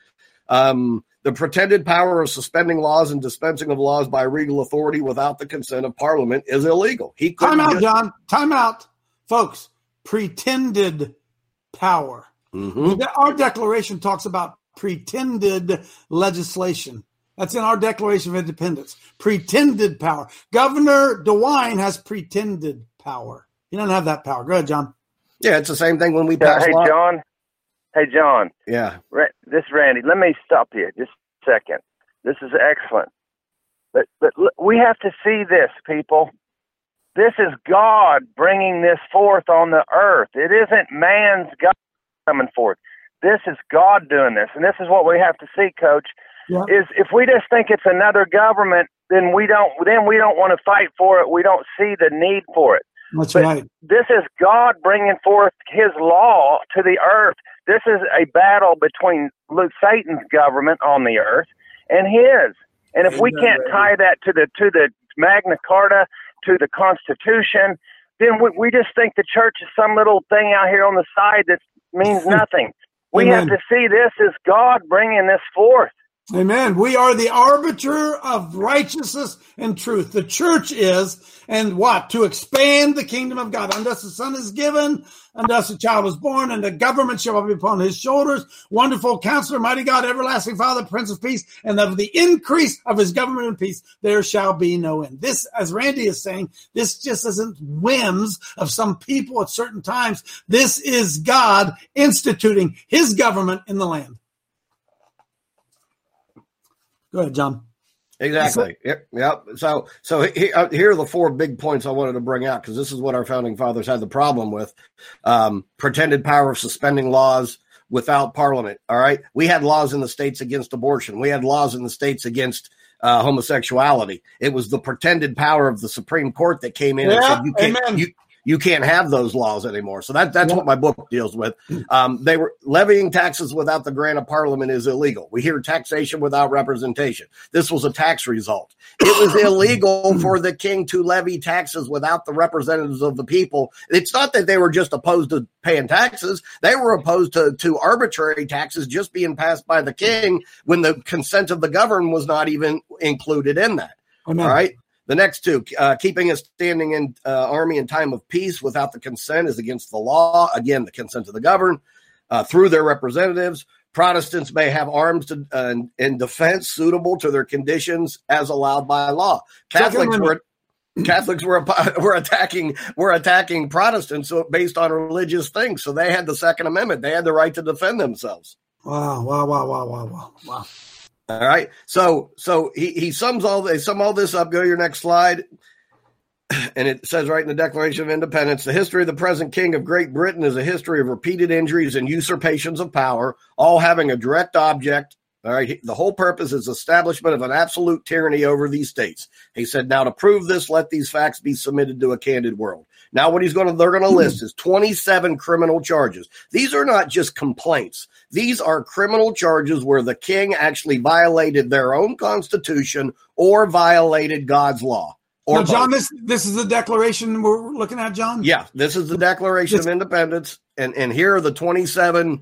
The pretended power of suspending laws and dispensing of laws by regal authority without the consent of Parliament is illegal. Time out, John. Time out. Folks, pretended power. Mm-hmm. Our declaration talks about pretended legislation. That's in our Declaration of Independence. Pretended power. Governor DeWine has pretended power. He doesn't have that power. Go ahead, John. Yeah, it's the same thing when we pass law. Hey, John. Yeah. This is Randy. Let me stop you just a second. This is excellent. But we have to see this, people. This is God bringing this forth on the earth. It isn't man's God coming forth. This is God doing this. And this is what we have to see, Coach, is if we just think it's another government, then we don't want to fight for it. We don't see the need for it. That's right. This is God bringing forth his law to the earth. This is a battle between Satan's government on the earth and his. And if we can't tie that to the Magna Carta, to the Constitution, then we just think the church is some little thing out here on the side that means nothing. We have to see this as God bringing this forth. Amen. We are the arbiter of righteousness and truth. The church is, and what? To expand the kingdom of God. Unless the Son is given, unless a child is born, and the government shall be upon his shoulders. Wonderful Counselor, mighty God, everlasting Father, Prince of Peace, and of the increase of his government and peace, there shall be no end. This, as Randy is saying, this just isn't whims of some people at certain times. This is God instituting his government in the land. Go ahead, John. Exactly. Yep. So here are the four big points I wanted to bring out, because this is what our founding fathers had the problem with. Pretended power of suspending laws without Parliament. All right. We had laws in the states against abortion. We had laws in the states against homosexuality. It was the pretended power of the Supreme Court that came in and said, you can't have those laws anymore. So that's what my book deals with. They were levying taxes without the grant of Parliament is illegal. We hear taxation without representation. This was a tax result. It was illegal for the king to levy taxes without the representatives of the people. It's not that they were just opposed to paying taxes. They were opposed to arbitrary taxes just being passed by the king when the consent of the governed was not even included in that. Amen. All right. The next two, keeping a standing in army in time of peace without the consent is against the law. Again, the consent of the governed through their representatives. Protestants may have arms in defense suitable to their conditions as allowed by law. Catholics were attacking Protestants based on religious things. So they had the Second Amendment. They had the right to defend themselves. Wow. All right. So he sums all this up. Go to your next slide. And it says right in the Declaration of Independence, the history of the present King of Great Britain is a history of repeated injuries and usurpations of power, all having a direct object. All right. The whole purpose is establishment of an absolute tyranny over these states. He said, now to prove this, let these facts be submitted to a candid world. Now what they're going to list is 27 criminal charges. These are not just complaints. These are criminal charges where the king actually violated their own constitution or violated God's law. Now, John, this is the Declaration we're looking at, John? Yeah, this is the Declaration of Independence. And here are the 27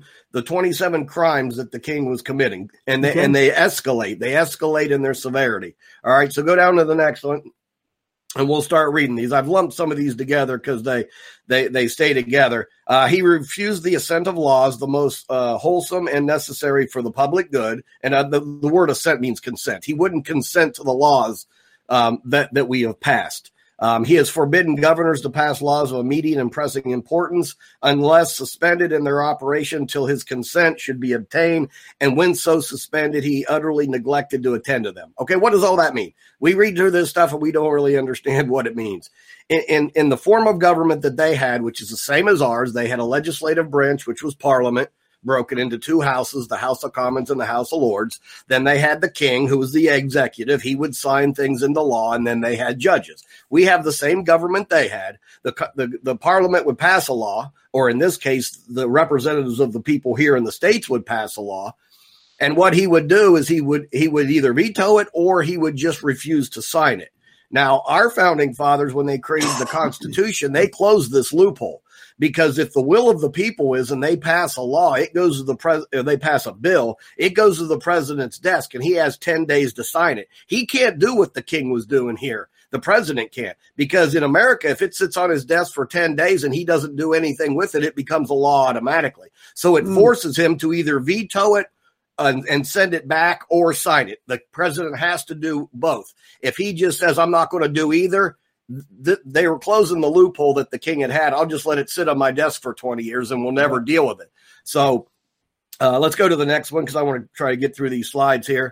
crimes that the king was committing, and they escalate. They escalate in their severity. All right, so go down to the next one, and we'll start reading these. I've lumped some of these together because they stay together. He refused the assent of laws, the most wholesome and necessary for the public good. And the word assent means consent. He wouldn't consent to the laws that we have passed. He has forbidden governors to pass laws of immediate and pressing importance unless suspended in their operation till his consent should be obtained. And when so suspended, he utterly neglected to attend to them. Okay, what does all that mean? We read through this stuff and we don't really understand what it means. In the form of government that they had, which is the same as ours, they had a legislative branch, which was Parliament, broken into two houses, the House of Commons and the House of Lords. Then they had the king, who was the executive. He would sign things into law, and then they had judges. We have the same government they had. The Parliament would pass a law, or in this case, the representatives of the people here in the states would pass a law. And what he would do is he would either veto it or he would just refuse to sign it. Now, our founding fathers, when they created the Constitution, they closed this loophole. Because if the will of the people is, and they pass a law, it goes to they pass a bill, it goes to the president's desk, and he has 10 days to sign it. He can't do what the king was doing here. The president can't, because in America, if it sits on his desk for 10 days and he doesn't do anything with it, it becomes a law automatically. So it forces him to either veto it and send it back or sign it. The president has to do both. If he just says, I'm not going to do either, they were closing the loophole that the king had. I'll just let it sit on my desk for 20 years and we'll never deal with it. So let's go to the next one because I want to try to get through these slides here.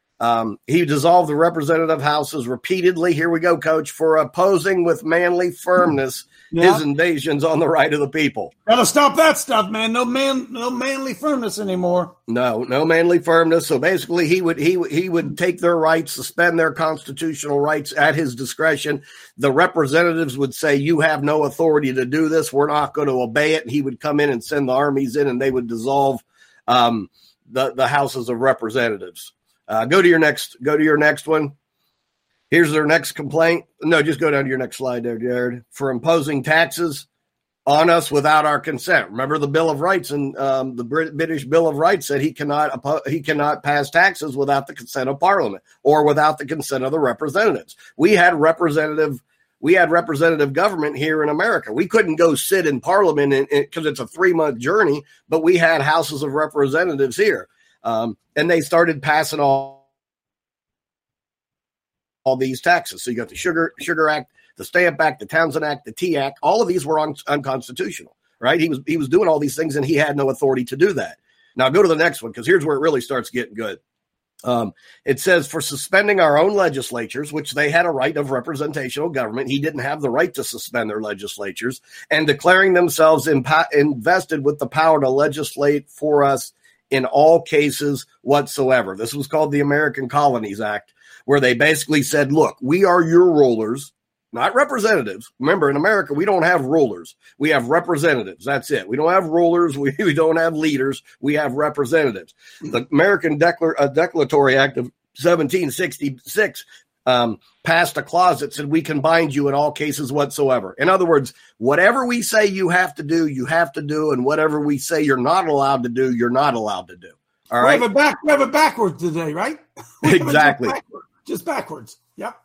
He dissolved the representative houses repeatedly. Here we go, Coach, for opposing with manly firmness his invasions on the right of the people. Gotta stop that stuff, man. No manly firmness anymore. No manly firmness. So basically, he would take their rights, suspend their constitutional rights at his discretion. The representatives would say, "You have no authority to do this. We're not going to obey it." And he would come in and send the armies in, and they would dissolve the houses of representatives. Go to your next one. Here's their next complaint. No, just go down to your next slide there, Jared. For imposing taxes on us without our consent. Remember the Bill of Rights, and the British Bill of Rights said he cannot pass taxes without the consent of Parliament or without the consent of the representatives. We had representative government here in America. We couldn't go sit in Parliament because it's a 3-month journey, but we had houses of representatives here. And they started passing all these taxes. So you got the Sugar Act, the Stamp Act, the Townsend Act, the Tea Act. All of these were unconstitutional, right? He was doing all these things, and he had no authority to do that. Now go to the next one, because here's where it really starts getting good. It says, for suspending our own legislatures, which they had a right of representational government. He didn't have the right to suspend their legislatures, and declaring themselves invested with the power to legislate for us in all cases whatsoever. This was called the American Colonies Act, where they basically said, look, we are your rulers, not representatives. Remember, in America, we don't have rulers. We have representatives. That's it. We don't have rulers. We don't have leaders. We have representatives. The American Declaratory Act of 1766 passed a clause that said we can bind you in all cases whatsoever. In other words, whatever we say you have to do, and whatever we say you're not allowed to do, you're not allowed to do. All right? We have it backwards today, right? Exactly. Just backwards. Yep.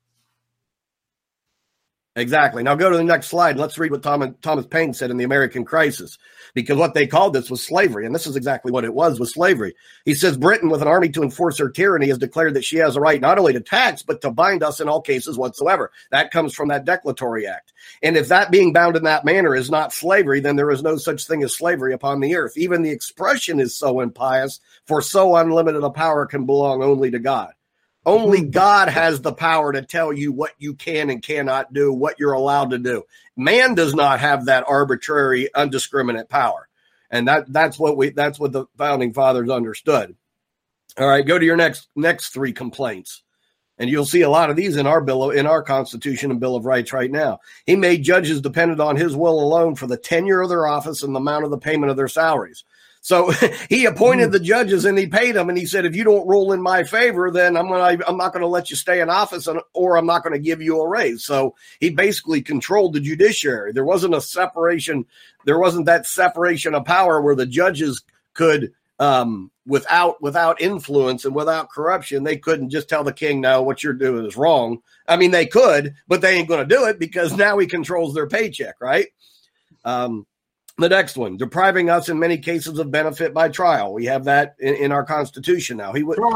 Exactly. Now go to the next slide. Let's read what Thomas Paine said in The American Crisis, because what they called this was slavery. And this is exactly what it was slavery. He says, Britain, with an army to enforce her tyranny, has declared that she has a right not only to tax, but to bind us in all cases whatsoever. That comes from that Declaratory Act. And if that being bound in that manner is not slavery, then there is no such thing as slavery upon the earth. Even the expression is so impious, for so unlimited a power can belong only to God. Only God has the power to tell you what you can and cannot do, what you're allowed to do. Man does not have that arbitrary, undiscriminate power. And that's what the founding fathers understood. All right, go to your next three complaints. And you'll see a lot of these in our Constitution and Bill of Rights right now. He made judges dependent on his will alone for the tenure of their office and the amount of the payment of their salaries. So he appointed the judges and he paid them. And he said, if you don't rule in my favor, then I'm not going to let you stay in office or I'm not going to give you a raise. So he basically controlled the judiciary. There wasn't a separation. There wasn't that separation of power where the judges could, without influence and without corruption, they couldn't just tell the king, no, what you're doing is wrong. I mean, they could, but they ain't going to do it because now he controls their paycheck, right? The next one, depriving us in many cases of benefit by trial. We have that in our Constitution now. Trial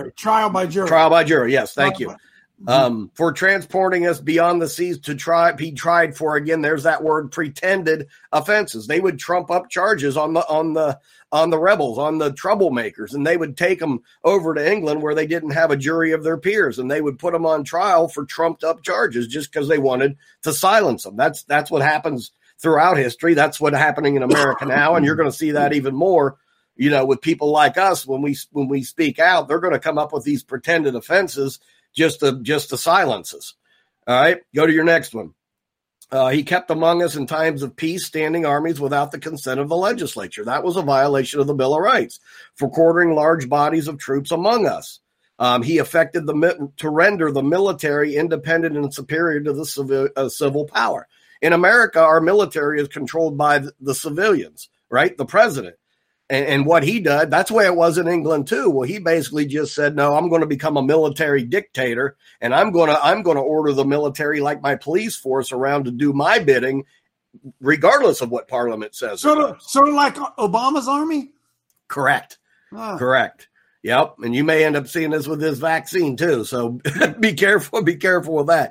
by jury. Yes, thank you. For transporting us beyond the seas to be tried for, again, there's that word, pretended offenses. They would trump up charges on the rebels, on the troublemakers, and they would take them over to England where they didn't have a jury of their peers, and they would put them on trial for trumped up charges just because they wanted to silence them. That's what happens throughout history. That's what's happening in America now, and you're going to see that even more, with people like us when we speak out. They're going to come up with these pretended offenses just to silence us. All right, go to your next one. He kept among us in times of peace standing armies without the consent of the legislature. That was a violation of the Bill of Rights for quartering large bodies of troops among us. He affected to render the military independent and superior to the civil power. In America, our military is controlled by the civilians, right? The president. And what he did, that's the way it was in England too. Well, he basically just said, no, I'm going to become a military dictator, and I'm going to order the military like my police force around to do my bidding, regardless of what Parliament says. Sort of like Obama's army? Correct. Correct. Yep. And you may end up seeing this with this vaccine too. So be careful with that.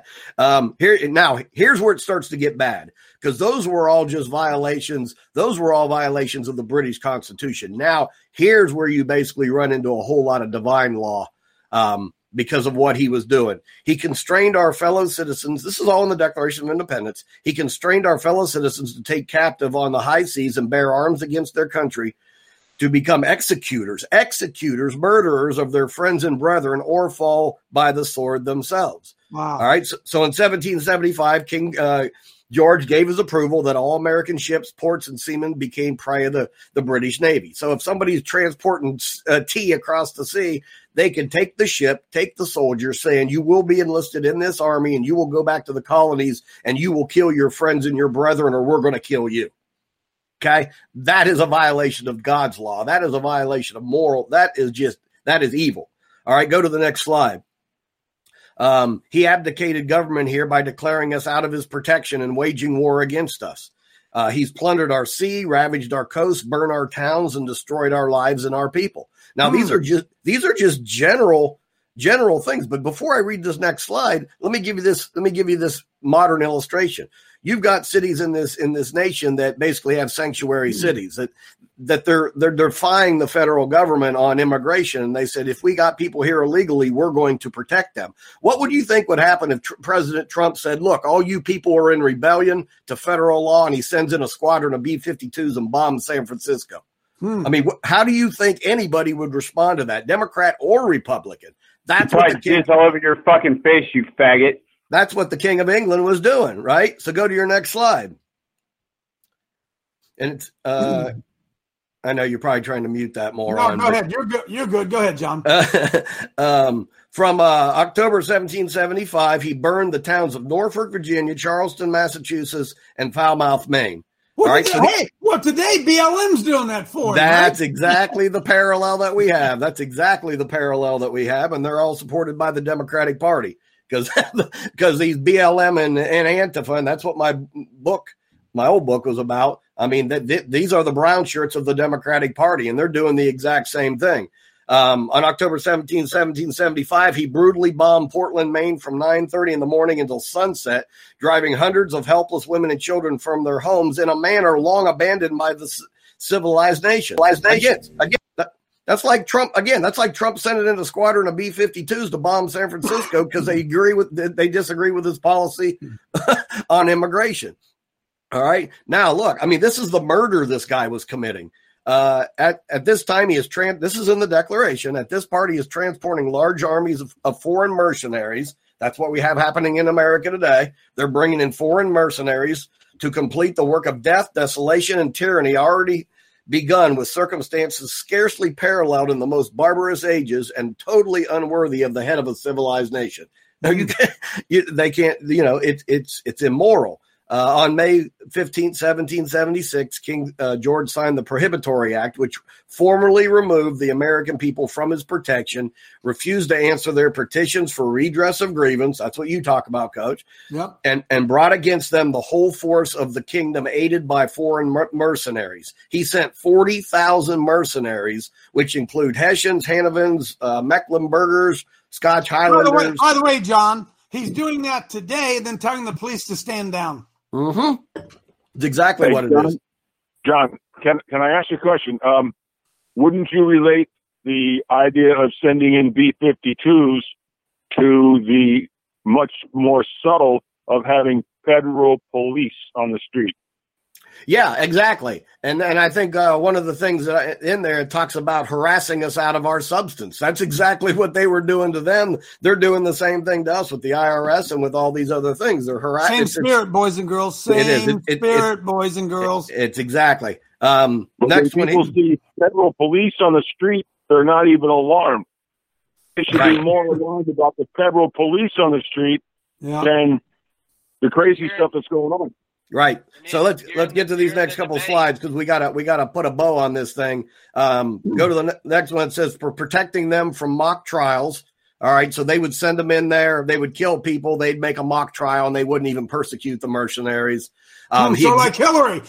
Here's where it starts to get bad, because those were all just violations. Those were all violations of the British Constitution. Now, here's where you basically run into a whole lot of divine law because of what he was doing. He constrained our fellow citizens. This is all in the Declaration of Independence. He constrained our fellow citizens to take captive on the high seas and bear arms against their country, to become executors, murderers of their friends and brethren, or fall by the sword themselves. Wow. All right. So in 1775, King George gave his approval that all American ships, ports, and seamen became prey of the British Navy. So if somebody's transporting tea across the sea, they can take the ship, take the soldiers, saying, you will be enlisted in this army and you will go back to the colonies and you will kill your friends and your brethren, or we're going to kill you. Okay, that is a violation of God's law. That is a violation of moral. That is evil. All right, go to the next slide. He abdicated government here by declaring us out of his protection and waging war against us. He's plundered our sea, ravaged our coast, burned our towns, and destroyed our lives and our people. Now, these are just general things. But before I read this next slide, let me give you this modern illustration. You've got cities in this nation that basically have sanctuary cities that they're defying the federal government on immigration. And they said, if we got people here illegally, we're going to protect them. What would you think would happen if President Trump said, look, all you people are in rebellion to federal law, and he sends in a squadron of B-52s and bombs San Francisco? I mean, how do you think anybody would respond to that, Democrat or Republican? That's what the king, all over your fucking face, you faggot. That's what the King of England was doing, right? So go to your next slide. And it's, I know you're probably trying to mute that more. No, go ahead. You're good. You're good. Go ahead, John. From October 1775, he burned the towns of Norfolk, Virginia, Charleston, Massachusetts, and Falmouth, Maine. Well, all right, today BLM's doing that for him. That's right? exactly the parallel that we have. And they're all supported by the Democratic Party. Because these BLM and Antifa, and that's what my old book was about. I mean, these are the brown shirts of the Democratic Party, and they're doing the exact same thing. On October 17, 1775, he brutally bombed Portland, Maine from 9:30 in the morning until sunset, driving hundreds of helpless women and children from their homes in a manner long abandoned by the civilized nation. Again, that's like Trump. Again, that's like Trump sending in a squadron of B-52s to bomb San Francisco because they disagree with his policy on immigration. All right. Now, look, I mean, this is the murder this guy was committing. At this time, this is in the Declaration. At this part, he is transporting large armies of foreign mercenaries. That's what we have happening in America today. They're bringing in foreign mercenaries to complete the work of death, desolation, and tyranny already begun with circumstances scarcely paralleled in the most barbarous ages and totally unworthy of the head of a civilized nation. No, they can't, it's immoral. On May 15th, 1776, King George signed the Prohibitory Act, which formally removed the American people from his protection, refused to answer their petitions for redress of grievance. That's what you talk about, Coach. Yep. And brought against them the whole force of the kingdom, aided by foreign mercenaries. He sent 40,000 mercenaries, which include Hessians, Hanovers, Mecklenburgers, Scotch Highlanders. By the way, John, he's doing that today, then telling the police to stand down. Mm-hmm. It's exactly what it is. John, can I ask you a question? Wouldn't you relate the idea of sending in B-52s to the much more subtle of having federal police on the street? Yeah, exactly. And I think one of the things that in there, it talks about harassing us out of our substance. That's exactly what they were doing to them. They're doing the same thing to us with the IRS and with all these other things. They're harassing. Same spirit, boys and girls. Same spirit, boys and girls. It's exactly. Next when people see federal police on the street, they're not even alarmed. They should be more alarmed about the federal police on the street than the crazy stuff that's going on. Right. So let's get to these next couple of slides because we gotta put a bow on this thing. Go to the next one. It says for protecting them from mock trials. All right. So they would send them in there. They would kill people. They'd make a mock trial and they wouldn't even persecute the mercenaries. Like Hillary.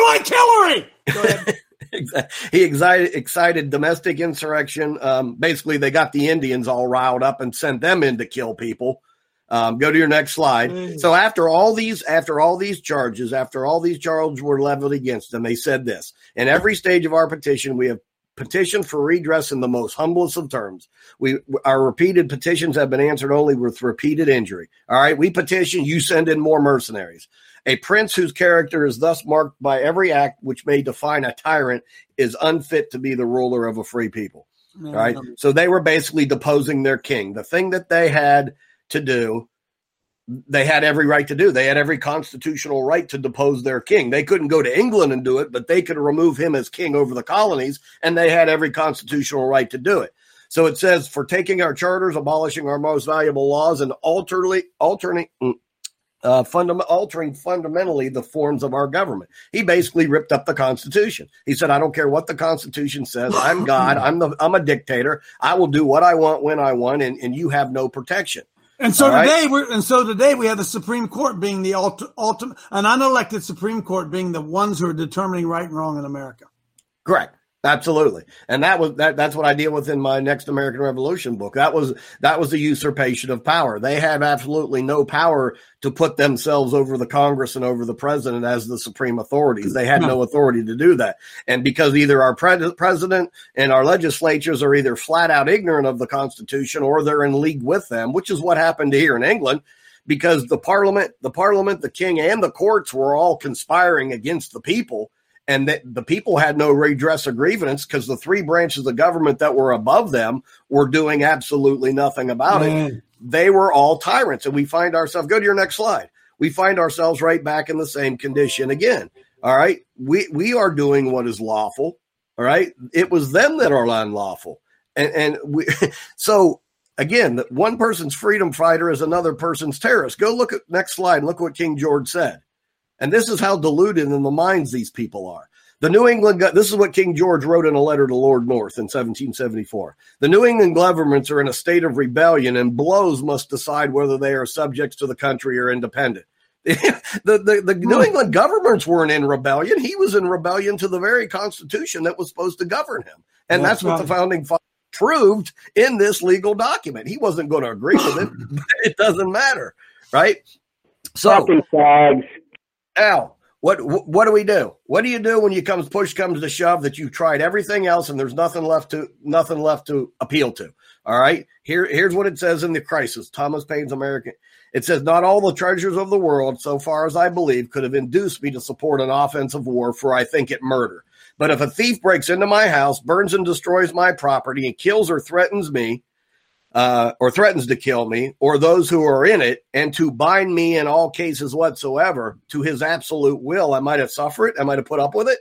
Go ahead. He excited domestic insurrection. Basically, they got the Indians all riled up and sent them in to kill people. Go to your next slide. So after all these charges were leveled against them, they said this: in every stage of our petition, we have petitioned for redress in the most humblest of terms. Our repeated petitions have been answered only with repeated injury. All right, we petition, you send in more mercenaries. A prince whose character is thus marked by every act which may define a tyrant is unfit to be the ruler of a free people. All right, so they were basically deposing their king. The thing that they had to do, they had every right to do. They had every constitutional right to depose their king. They couldn't go to England and do it, but they could remove him as king over the colonies, and they had every constitutional right to do it. So it says, for taking our charters, abolishing our most valuable laws, and altering fundamentally the forms of our government. He basically ripped up the Constitution. He said, I don't care what the Constitution says. I'm God. I'm a dictator. I will do what I want when I want, and you have no protection. And so today we have the Supreme Court being the ultimate, an unelected Supreme Court being the ones who are determining right and wrong in America. Correct. Absolutely. And that's what I deal with in my Next American Revolution book. That was the usurpation of power. They have absolutely no power to put themselves over the Congress and over the president as the supreme authorities. They had no authority to do that. And because either our president and our legislatures are either flat out ignorant of the Constitution or they're in league with them, which is what happened here in England, because the parliament, the king, and the courts were all conspiring against the people. And that the people had no redress of grievance because the three branches of government that were above them were doing absolutely nothing about it. They were all tyrants. And we find ourselves, go to your next slide. We find ourselves right back in the same condition again. All right. We are doing what is lawful. All right. It was them that are unlawful. So again, one person's freedom fighter is another person's terrorist. Go look at next slide and look what King George said. And this is how deluded in the minds these people are. The New England, this is what King George wrote in a letter to Lord North in 1774. The New England governments are in a state of rebellion, and blows must decide whether they are subjects to the country or independent. The New England governments weren't in rebellion. He was in rebellion to the very Constitution that was supposed to govern him. And that's what the founding fathers proved in this legal document. He wasn't going to agree with it, but it doesn't matter, right? So, Al, what do we do? What do you do when push comes to shove that you've tried everything else and there's nothing left to appeal to? All right. Here's what it says in The Crisis, Thomas Paine's American. It says, not all the treasures of the world, so far as I believe, could have induced me to support an offensive war, for I think it murder. But if a thief breaks into my house, burns and destroys my property, and kills or threatens me, or threatens to kill me, or those who are in it, and to bind me in all cases whatsoever to his absolute will, I might have suffered it, I might have put up with it.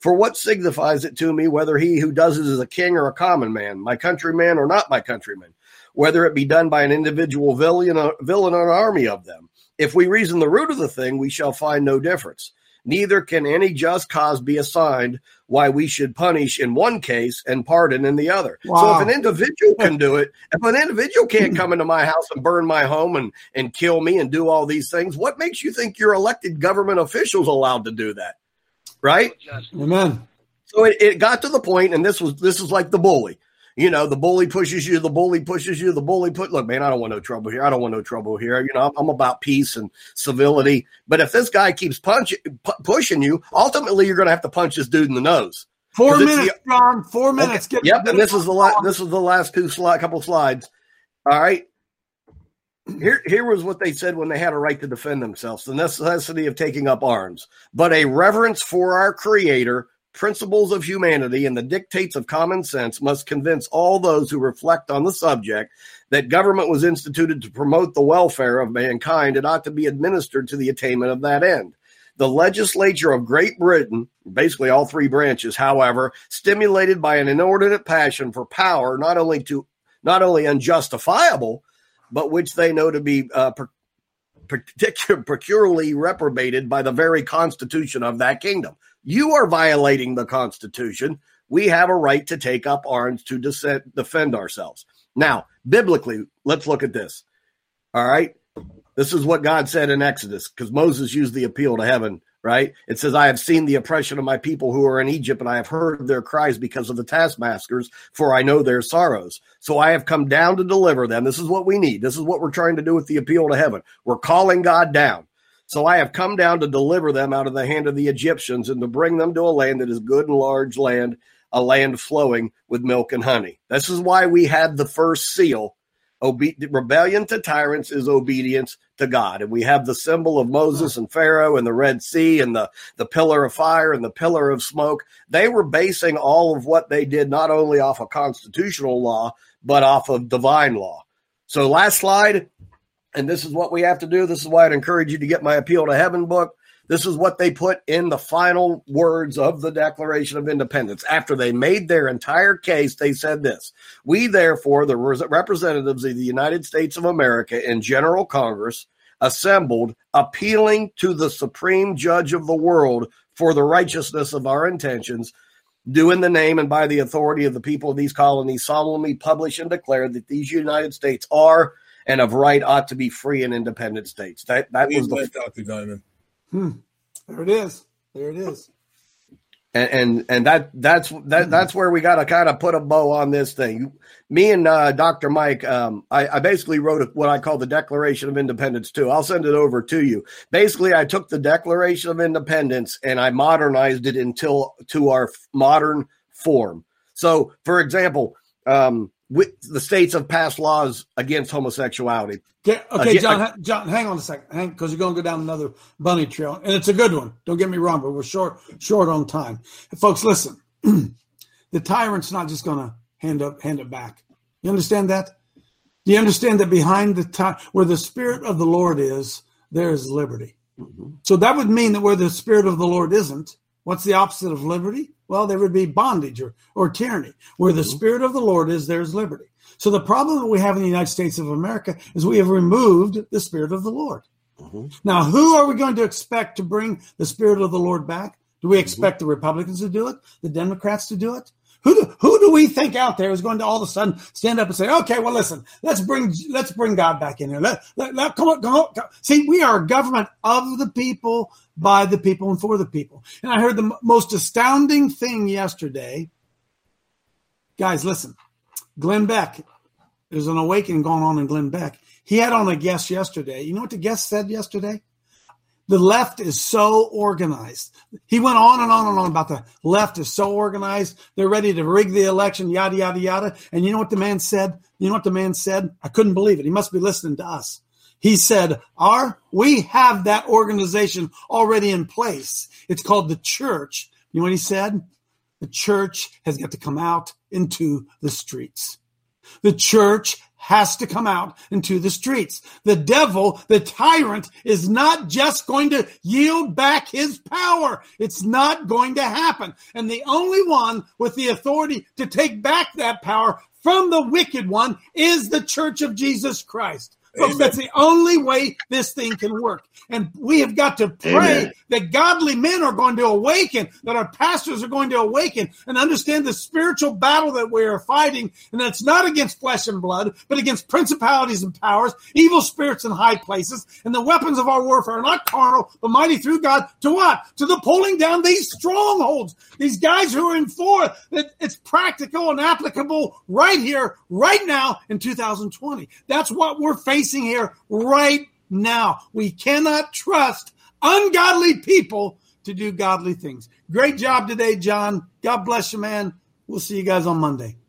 For what signifies it to me whether he who does it is a king or a common man, my countryman or not my countryman, whether it be done by an individual villain or an army of them? If we reason the root of the thing, we shall find no difference. Neither can any just cause be assigned why we should punish in one case and pardon in the other. Wow. So if an individual can do it, if an individual can't come into my house and burn my home and kill me and do all these things, what makes you think your elected government officials allowed to do that? Right? Amen. So it got to the point, and this is like the bully. You know, the bully pushes you, the bully pushes you, the bully look, man, I don't want no trouble here. I don't want no trouble here. You know, I'm about peace and civility. But if this guy keeps pushing you, ultimately you're going to have to punch this dude in the nose. 4 minutes, John. 4 minutes. Okay. Yep, and this is the last couple slides. All right. Here was what they said when they had a right to defend themselves, the necessity of taking up arms, but a reverence for our Creator, principles of humanity, and the dictates of common sense must convince all those who reflect on the subject that government was instituted to promote the welfare of mankind and ought to be administered to the attainment of that end. The legislature of Great Britain, basically all three branches, however, stimulated by an inordinate passion for power, not only unjustifiable, but which they know to be peculiarly reprobated by the very constitution of that kingdom. You are violating the Constitution. We have a right to take up arms to defend ourselves. Now, biblically, let's look at this. All right? This is what God said in Exodus, because Moses used the appeal to heaven, right? It says, I have seen the oppression of my people who are in Egypt, and I have heard their cries because of the taskmasters, for I know their sorrows. So I have come down to deliver them. This is what we need. This is what we're trying to do with the appeal to heaven. We're calling God down. So I have come down to deliver them out of the hand of the Egyptians and to bring them to a land that is good and large land, a land flowing with milk and honey. This is why we had the first seal. Rebellion to tyrants is obedience to God. And we have the symbol of Moses and Pharaoh and the Red Sea and the pillar of fire and the pillar of smoke. They were basing all of what they did not only off of constitutional law, but off of divine law. So last slide. And this is what we have to do. This is why I'd encourage you to get my Appeal to Heaven book. This is what they put in the final words of the Declaration of Independence. After they made their entire case, they said this: we, therefore, the representatives of the United States of America in General Congress, assembled, appealing to the Supreme Judge of the world for the righteousness of our intentions, do in the name and by the authority of the people of these colonies solemnly publish and declare that these United States are and of right ought to be free and independent states. That was the Dr. Diamond. There it is. There it is. And that's where we got to kind of put a bow on this thing. Me and Dr. Mike, I basically wrote what I call the Declaration of Independence too. I'll send it over to you. Basically, I took the Declaration of Independence and I modernized it to our modern form. So, for example, the states have passed laws against homosexuality. Okay, John, hang on a second, because you're going to go down another bunny trail, and it's a good one. Don't get me wrong, but we're short on time. Folks, listen, the tyrant's not just going to hand it back. You understand that? Do you understand that behind where the Spirit of the Lord is, there is liberty? Mm-hmm. So that would mean that where the Spirit of the Lord isn't, what's the opposite of liberty? Well, there would be bondage or tyranny. Where the Spirit of the Lord is, there's liberty. So the problem that we have in the United States of America is we have removed the Spirit of the Lord. Mm-hmm. Now, who are we going to expect to bring the Spirit of the Lord back? Do we expect the Republicans to do it? The Democrats to do it? Who do we think out there is going to all of a sudden stand up and say, okay, well, listen, let's bring God back in here. Come on. See, we are a government of the people, by the people, and for the people. And I heard the most astounding thing yesterday. Guys, listen, Glenn Beck, there's an awakening going on in Glenn Beck. He had on a guest yesterday. You know what the guest said yesterday? The left is so organized. He went on and on and on about the left is so organized. They're ready to rig the election, yada, yada, yada. And you know what the man said? I couldn't believe it. He must be listening to us. He said, we have that organization already in place. It's called the church. You know what he said? The church has got to come out into the streets. The church has to come out into the streets. The devil, the tyrant, is not just going to yield back his power. It's not going to happen. And the only one with the authority to take back that power from the wicked one is the Church of Jesus Christ. Folks, that's the only way this thing can work. And we have got to pray that godly men are going to awaken, that our pastors are going to awaken and understand the spiritual battle that we are fighting. And that it's not against flesh and blood, but against principalities and powers, evil spirits in high places. And the weapons of our warfare are not carnal, but mighty through God. To what? To the pulling down these strongholds. These guys who are in for that it's practical and applicable right here, right now in 2020. That's what we're facing here right now. We cannot trust ungodly people to do godly things. Great job today, John. God bless you, man. We'll see you guys on Monday.